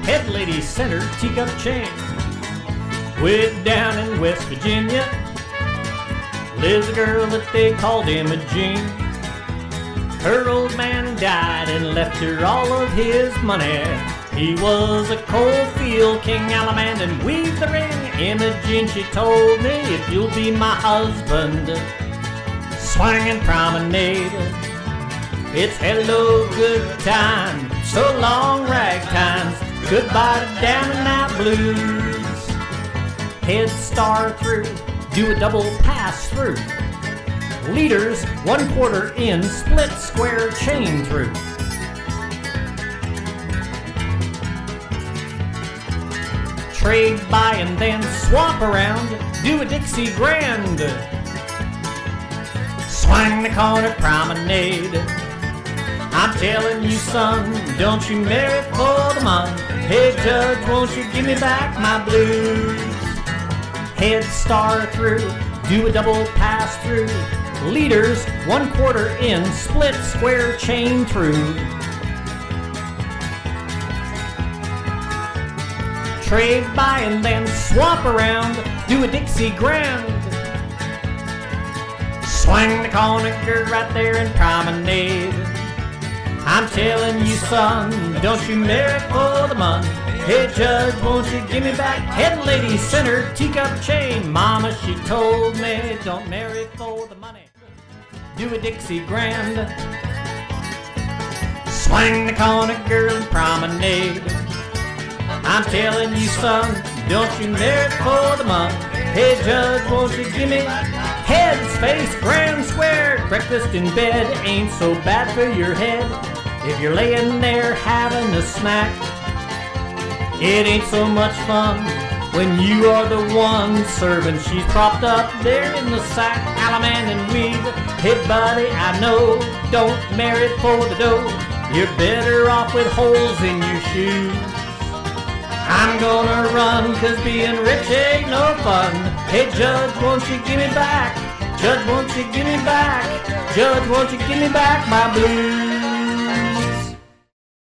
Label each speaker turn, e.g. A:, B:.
A: head lady center teacup chain. Way down in West Virginia lives a girl that they called Imogene. Her old man died and left her all of his money. He was a coal field king, Alamand, and weave the ring. Imogene, she told me, if you'll be my husband, swinging promenade. It's hello, good time, so long ragtimes, goodbye to down and out blues. Head star through, do a double pass through. Leaders, 1/4 in, split square chain through. Trade by and then swap around, do a Dixie Grand. Swing the corner promenade. I'm telling you, son, don't you marry for the money. Hey, judge, won't you give me back my blues? Head star through, do a double pass through. Leaders, 1/4 in, split square chain through. Trade by and then swap around, do a Dixie Grand. Swing the corner right there in promenade. I'm telling you, son, don't you marry for the money. Hey, judge, won't you give me back head lady center teacup chain. Mama, she told me, don't marry for the money. Do a Dixie Grand. Swing the corner girl and promenade. I'm telling you, son, don't you marry for the money. Hey, judge, won't you give me heads, face, grand, square. Breakfast in bed ain't so bad for your head. If you're laying there having a snack, it ain't so much fun when you are the one serving. She's propped up there in the sack, Alamand and weave. Hey, buddy, I know, don't marry for the dough. You're better off with holes in your shoes. I'm gonna run, 'cause being rich ain't no fun. Hey, judge, won't you give me back? Judge, won't you give me back? Judge, won't you give me back my blues?